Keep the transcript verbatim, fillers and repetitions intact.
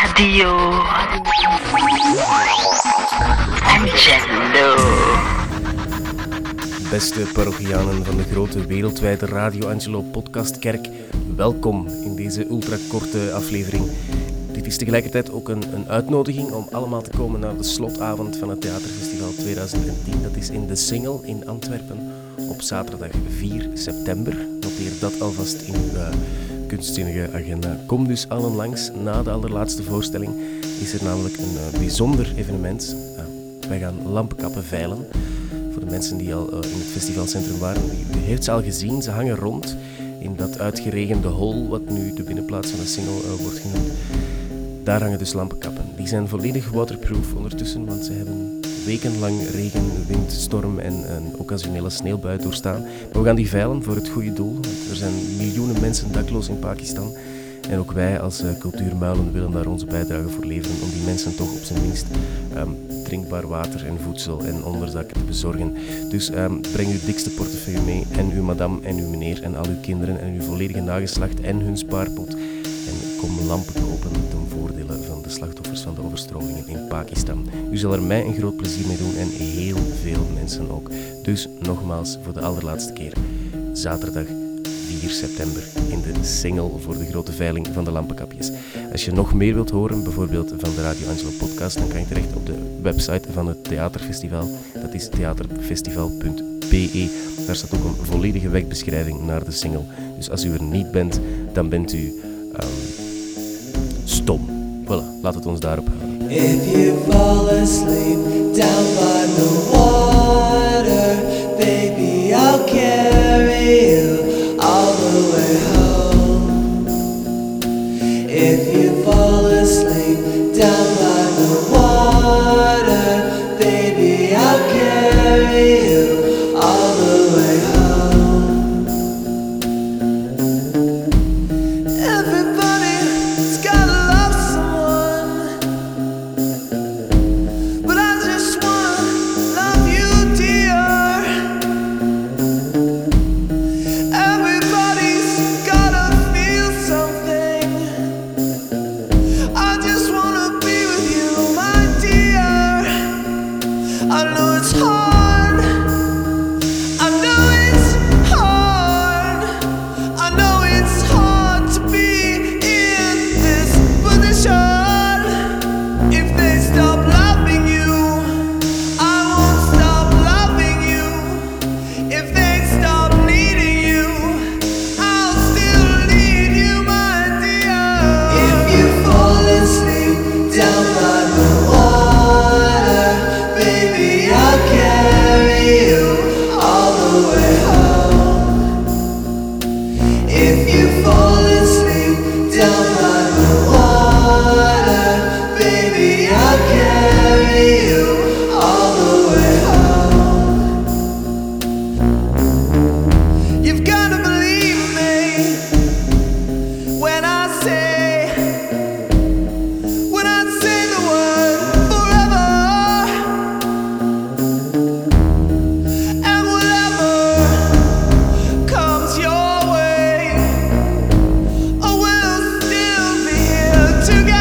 Radio Angelo. Beste parochianen van de grote wereldwijde Radio Angelo podcastkerk, welkom in deze ultrakorte aflevering. Dit is tegelijkertijd ook een, een uitnodiging om allemaal te komen naar de slotavond van het Theaterfestival tweeduizend tien. Dat is in De Singel in Antwerpen op zaterdag vier september. Noteer dat alvast in uw uh, kunstzinnige agenda. Kom dus allen langs. Na de allerlaatste voorstelling is er namelijk een uh, bijzonder evenement. Uh, wij gaan lampenkappen veilen. Voor de mensen die al uh, in het festivalcentrum waren. U heeft ze al gezien, ze hangen rond in dat uitgeregende hol, wat nu de binnenplaats van De Singel uh, wordt genoemd. Daar hangen dus lampenkappen. Die zijn volledig waterproof ondertussen, want ze hebben wekenlang regen, wind, storm en een occasionele sneeuwbui doorstaan. Maar we gaan die veilen voor het goede doel, want er zijn miljoenen mensen dakloos in Pakistan. En ook wij als uh, cultuurmuilen willen daar onze bijdrage voor leveren om die mensen toch op zijn minst um, drinkbaar water en voedsel en onderdak te bezorgen. Dus um, breng uw dikste portefeuille mee en uw madame en uw meneer en al uw kinderen en uw volledige nageslacht en hun spaarpot. En kom lampen kopen ten voordele van de slachtoffers van de overstromingen in Pakistan. U zal er mij een groot plezier mee doen en heel veel mensen ook. Dus nogmaals voor de allerlaatste keer, zaterdag vier september in De Singel voor de grote veiling van de lampenkapjes. Als je nog meer wilt horen, bijvoorbeeld van de Radio Angelo podcast, dan kan je terecht op de website van het Theaterfestival. Dat is theaterfestival punt b e. Daar staat ook een volledige wegbeschrijving naar De Singel. Dus als u er niet bent, dan bent u um, stom. Voilà, laat het ons daarop houden. If you fall asleep down by the water, baby, I'll carry you all the way home. If you fall asleep down by the water, baby, I'll carry you all the way home. Everybody's gotta love someone, but I just wanna love you, dear. Everybody's gotta feel something. I just wanna be with you, my dear. I know it's hard. I know it's hard. I know it's hard to be in this position. If they stop loving you, I won't stop loving you. If they stop needing you, I'll still need you, my dear. If you fall asleep down by the water, baby, I'll carry you all the way home. If you fall asleep down by the water, baby, I'll carry you all the way home. You've gotta believe me when I say, when I say the word forever, and whatever comes your way, oh, we'll still be here together.